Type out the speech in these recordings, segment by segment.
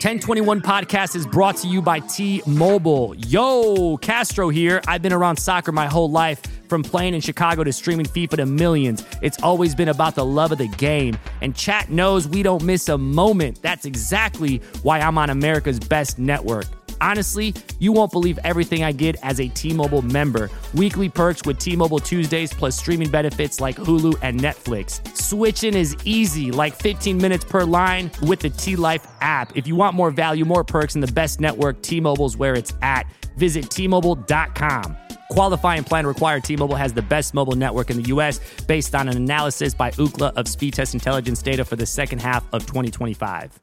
1021 Podcast is brought to you by T-Mobile. Yo, Castro here. I've been around soccer my whole life, from playing in Chicago to streaming FIFA to millions. It's always been about the love of the game. And chat knows we don't miss a moment. That's exactly why I'm on America's best network. Honestly, you won't believe everything I get as a T-Mobile member. Weekly perks with T-Mobile Tuesdays, plus streaming benefits like Hulu and Netflix. Switching is easy, like 15 minutes per line with the T-Life app. If you want more value, more perks, and the best network, T-Mobile's where it's at. Visit T-Mobile.com. Qualifying plan required. T-Mobile has the best mobile network in the U.S. based on an analysis by Ookla of speed test intelligence data for the second half of 2025.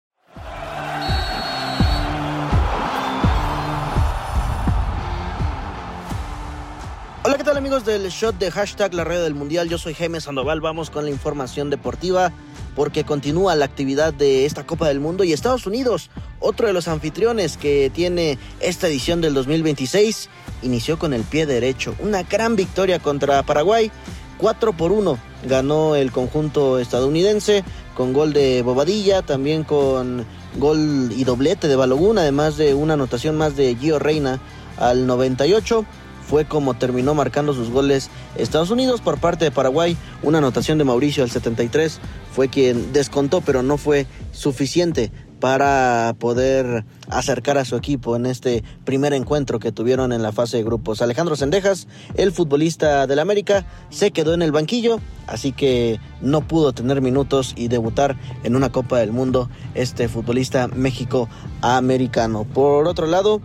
Hola, ¿qué tal amigos del Shot de Hashtag La Radio del Mundial? Yo soy Jaime Sandoval, vamos con la información deportiva porque continúa la actividad de esta Copa del Mundo y Estados Unidos, otro de los anfitriones que tiene esta edición del 2026, inició con el pie derecho. Una gran victoria contra Paraguay, 4-1 ganó el conjunto estadounidense con gol de Bobadilla, también con gol y doblete de Balogun, además de una anotación más de Gio Reyna al 98. Fue como terminó marcando sus goles Estados Unidos. Por parte de Paraguay, una anotación de Mauricio al 73 fue quien descontó, pero no fue suficiente para poder acercar a su equipo en este primer encuentro que tuvieron en la fase de grupos. Alejandro Zendejas, el futbolista del América, se quedó en el banquillo, así que no pudo tener minutos y debutar en una Copa del Mundo este futbolista México-americano. Por otro lado,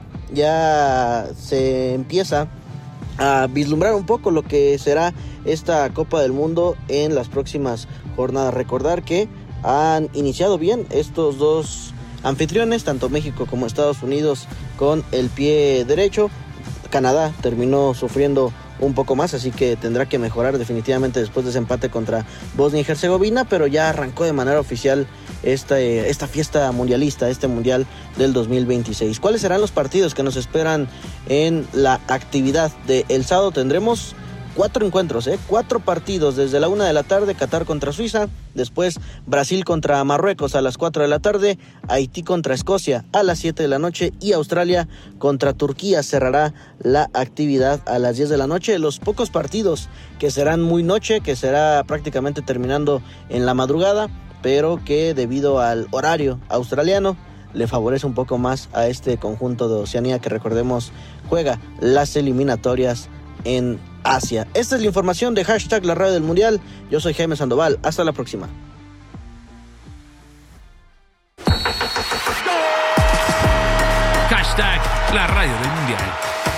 ya se empieza a vislumbrar un poco lo que será esta Copa del Mundo en las próximas jornadas. Recordar que han iniciado bien estos dos anfitriones, tanto México como Estados Unidos, con el pie derecho. Canadá terminó sufriendo un poco más, así que tendrá que mejorar definitivamente después de ese empate contra Bosnia y Herzegovina, pero ya arrancó de manera oficial esta fiesta mundialista, este mundial del 2026. ¿Cuáles serán los partidos que nos esperan en la actividad del sábado? Tendremos 4 encuentros, 4 partidos desde la 1 de la tarde, Qatar contra Suiza, después Brasil contra Marruecos a las 4 de la tarde, Haití contra Escocia a las 7 de la noche y Australia contra Turquía cerrará la actividad a las 10 de la noche. Los pocos partidos que serán muy noche, que será prácticamente terminando en la madrugada, pero que debido al horario australiano le favorece un poco más a este conjunto de Oceanía que, recordemos, juega las eliminatorias en Asia. Esta es la información de Hashtag La Radio del Mundial. Yo soy Jaime Sandoval. Hasta la próxima. Hashtag La Radio del Mundial.